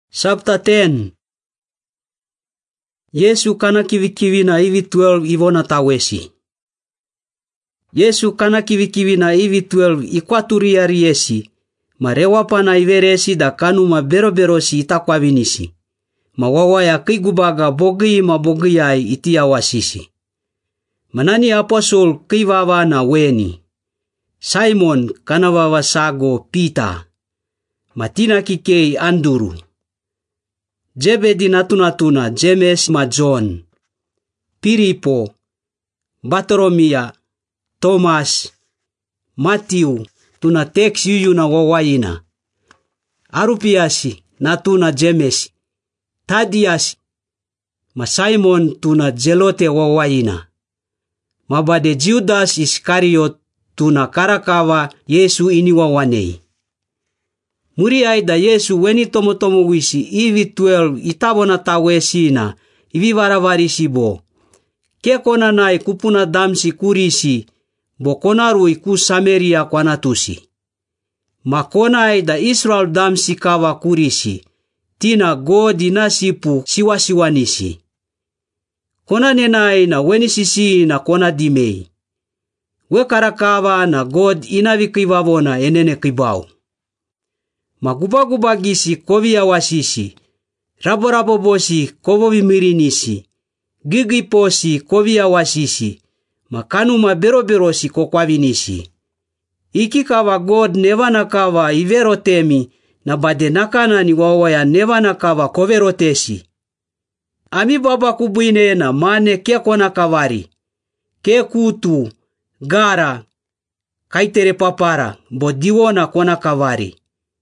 Chapter 10. Yesu kana kivikivi na hivi 12 ivona tawesi. Yesu kana kivikivi na hivi 12 ikwaturia riesi. Marewa pana iveresi da kanu maberoberosi itakwavinisi. Mawawa ya kigubaga bogi mabogiyai itia wasisi. Manani apostol kivawa na weni. Simon kanavawa sago Peter. Matina kikei Anduru. Jebedi natuna James ma John. Piripo. Bartolomia. Thomas. Matthew. Tuna tex yuyu na wawaina. Arupiasi natuna James. Thaddeus. Ma Simon tuna Zelote wawaina. Mabade Judas Iscariot tuna karakawa Yesu ini wawanei. Muriai da Yesu weni tomotomo wisi ivi 12 itabona tawesina ivi varavarisi bo. Ke kona nai kupuna damsi kurisi bo konaru iku Samaria kwanatusi. Makonai da Israel damsi kawa kurisi tina godi nasipu siwasiwanisi. Kona nenai na weni sisi na kona dimei. We karakawa na god inavikivavona enene kibau. Magubagubagisi kovia wasisi. Raborabobosi kovo vimirinisi. Gigiposi kovia wasisi. Makanu maberoberosi kokwavinisi. Ikikawa god nevanakawa iverotemi na bade nakana ni wawaya nevanakawa koverotesi. Ami baba kubuine na mane kekona kavari. Ke kutu, gara, kaitere papara, bodiwona kona kavari.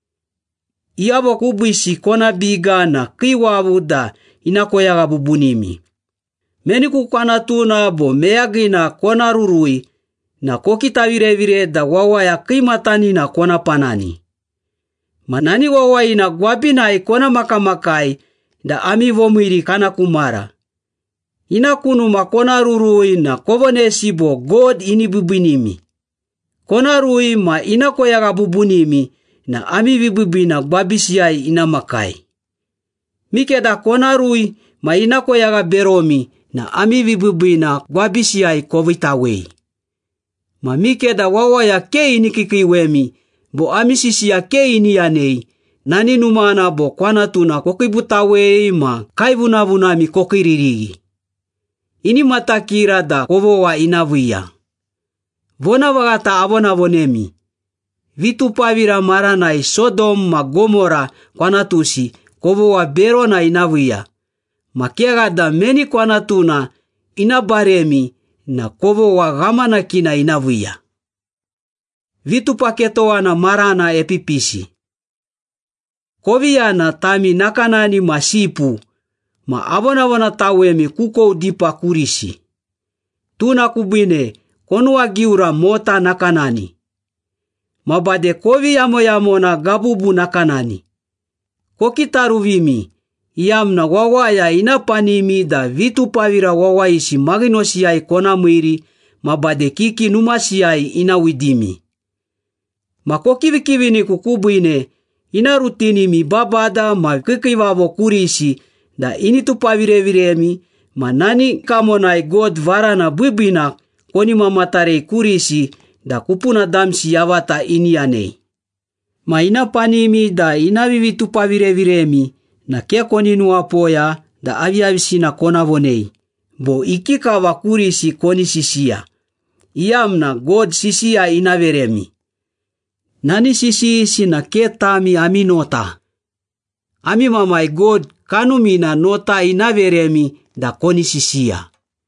Iabo kubuisi kona biga na kiwavuda inakoyaga bubunimi. Meni kukwana tuna bo meagina kona rurui na kokitavire da wawaya kimatani na kona panani. Manani wawai na gwabina ikona makamakai da ami vomiri kana kumara. Inakunu makona rurui na kovonesi bo god ini bubunimi. Kona rui ma inakoyaga bubunimi na ami vibubina babisiai inamakai. Mikeda kona rui ma inakoyaga beromi na ami vibubina babisiai kovitawei. Ma mikeda wawaya ke inikikiwemi bo ami sisia ke inianei nani numana bo kwana tuna kokibutawei ma kaivunavunami kokiririgi. Ini matakira da kovowa inavuia. Vona vagata avona vonemi. Vitu pavira maranai Sodom ma Gomora kwanatusi kovowa berona inavuia. Makiaga da meni kwanatuna inabaremi na kovowa gamana kina inavuia. Vitu paketoana marana epipisi. Koviana tami nakanani masipu. Ma avona tawemi kuko dipa kurisi. Tuna kubine konua giura mota nakanani. Mabade kovi yamo na gabubu nakanani. Kokitaruvimi iamna wawaya inapanimi da vitu pavira wawaisi maginosiai kona mwiri mabade kiki numasiai inawidimi. Makokivikivini kukubuine inarutini mi babada ma kikivavo kurisi da initupavireviremi manani kamonai god varana bubina koni mamatare kurisi da kupuna damsi yavata inianei. Ma inapanimi da inavivitupavireviremi na kekoni nuapoya da aviavisina kona vonei. Bo ikikawa kurisi koni sisia. Iamna god sisia inaveremi. Nani sisi na ketami aminota. Ami mamai god kanumina nota inaveremi da koni sisia.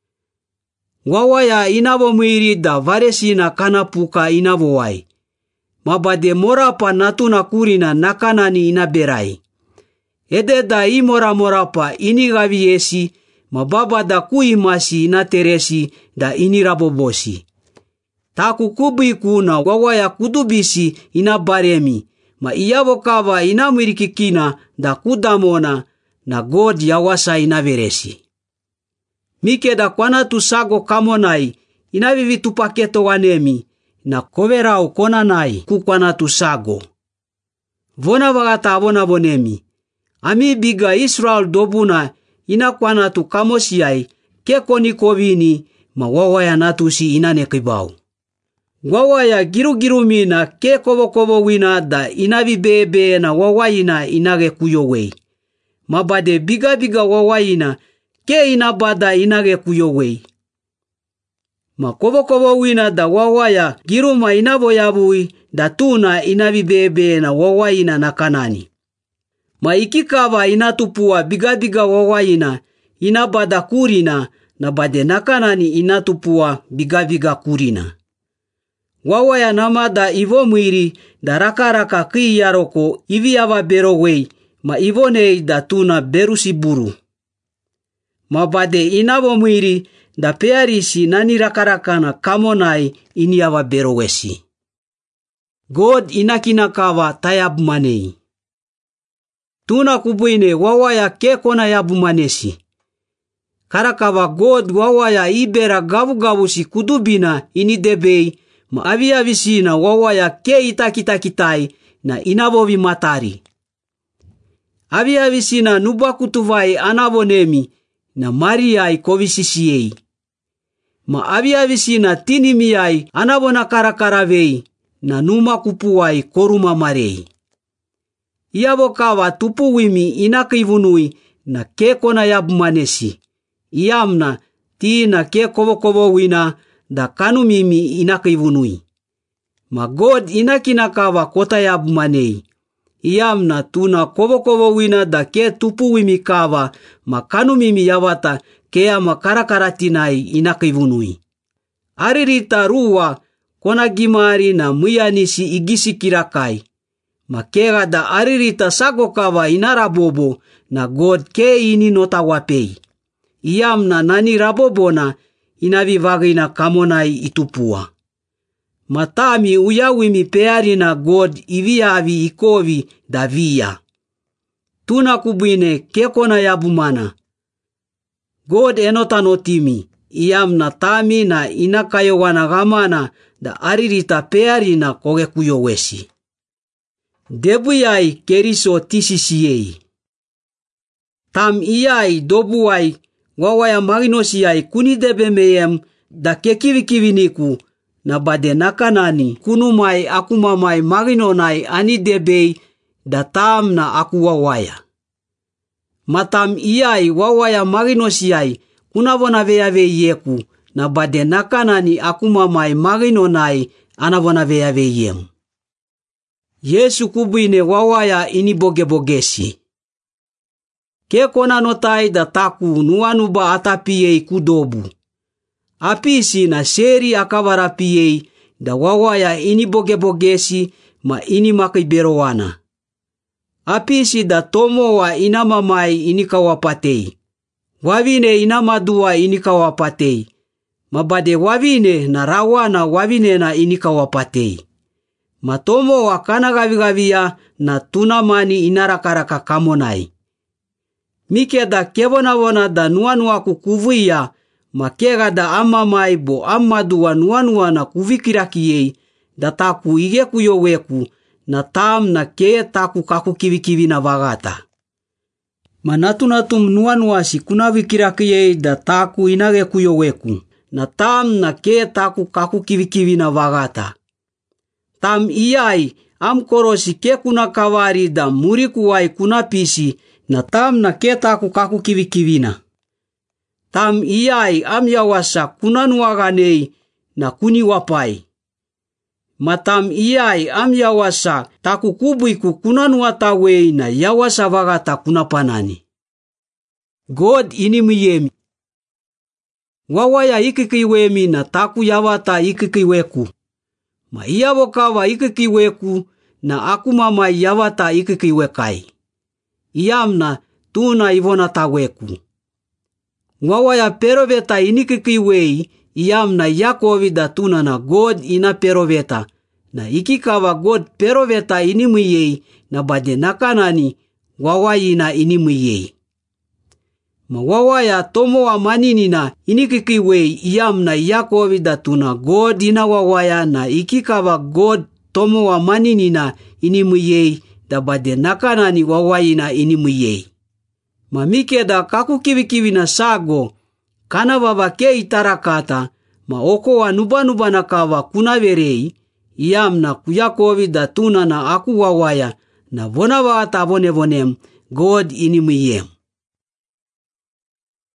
Wawaya inavomwiri da varesina kanapuka inavowai. Mabade morapa natuna kurina nakanani inaberai. Ede da morapa inigaviesi mababa da kuimasi inateresi da inirabobosi. Taku kubiku na wawaya kudubisi inabaremi. Ma iyavokava inamwirikikina da kudamona na god yawasa inaveresi. Mikeda kwanatu sago kamonai inavivitu paketo wanemi na koverau konanai kukwanatu sago. Vona vagata avona vonemi. Ami biga Israel dobuna inakwana tu kamosiai ke koni kovini ma wawaya natusi inane kibau. Wawaya giru mina ke kobo wina da inavi bebe na wawayina inage kuyowei. Mabade biga wawayina ke inabada inage kuyowei. Ma kobo wina da wawaya giruma inaboyabui da tuna inavi bebe na wawayina na kanani. Ma ikikava inatupua biga wawayina inabada kurina na bade nakanani inatupua biga kurina. Wawaya namada ivo mwiri da raka kiyaroko ivi ava berowei ma ivonei da tuna berusi buru. Ma bade inavo mwiri da pearisi nani raka na kamonai ini ava berowesi. God inakinakava tayab manei. Tuna kubuine wawaya ke kona yabu manesi. Karakava God wawaya ibera gavu si kudubina ini debei ma avisina wawaya ke itakitai na inavovi matari. Avisina nubakutuvai anavonemi na Mariai kovisisiei. Ma avisina tinimiai anavona karakaravei na numa kupuai koruma marei. Iavokava tupuwimi inakivunui na ke kona yabu manesi. Iamna tina ke kobo wina da kanumimi inakivunui. Ma God inakinakava kota yabu manei. Iamna tuna kobo wina da ke tupuwimi kava ma kanumimi yavata ke ama karakaratinai inakivunui. Aririta ruwa kona gimari na muyanisi igisi kirakai. Makega da aririta sagokava inarabobo na God ke ini notawapei. Iamna nani rabobona inavivagina kamonai itupua. Matami uyawimi pearina God iviavi ikovi da via. Tuna kubuine kekona yabumana. God enotanotimi. Iamna tami na inakayowana gamana da aririta pearina koge kuyowesi. Debuyai keriso tisisiei. Tam iyai dobuai wawaya maginosiai kunidebe meyem da kekivikiviniku na bade nakanani kunumai akumamai maginonai anidebei da tam na aku wawaya. Matam iyai wawaya maginosiai kunavona veave yeku na bade nakanani akumamai maginonai anavona veave yem. Yesu kubuine wawaya inibogebogesi. Ke kona notai da taku nuanuba atapiei kudobu. Apisi na seri akavarapiei da wawaya inibogebogesi ma inimakiberowana. Apisi da tomowa inamamai inikawapatei. Wavine inamadua inikawapatei. Mabade wavine na rawana wavine na inikawapatei. Matomo wa kanagavigavia na tunamani inarakaraka kamonai. Mike da kebonavona da nuanua kukuvuia, makega da amamai bo amadua nuanua na kuvikirakiei, da taku ige kuyoweku, na tam na ke taku kakukivikivi na vagata. Manatunatum nuanua si kunavikirakiei da taku inage kuyoweku, na tam na ke taku kakukivikivi na vagata. Tam iyai am korosi ke kuna kavari da murikuwai kuna pisi na tam na ke taku kakukivikivina. Tam iyai am yawasa kuna nuaganei na kuni wapai. Matam iyai am yawasa taku kubuiku kuna nuatawei na yawasa vagata kuna panani. God inimiyemi. Wawaya ikikiwemi na taku yawata ikikiweku. Ma iyavokawa ikikiweku na akumama yavata ikikiwekai. Iamna tuna ivona taweku. Wawaya peroveta inikikiwei iamna Yakovi da tuna na God ina peroveta. Na ikikawa God peroveta inimiyei na bade nakanani wawayina inimiyei. Ma wawaya tomo wa maninina inikikiwei iamna Yakovi da tuna God ina wawaya na ikikawa God tomo wa maninina inimiyei da bade nakanani wawaina inimuyei. Mamike da kaku kiwi na sago kana baba ke itarakata ma oko wa nuba na kawa kuna verei iam na kuyakovi da tuna na aku wawaya na bona wa ta vonem God inimuyem.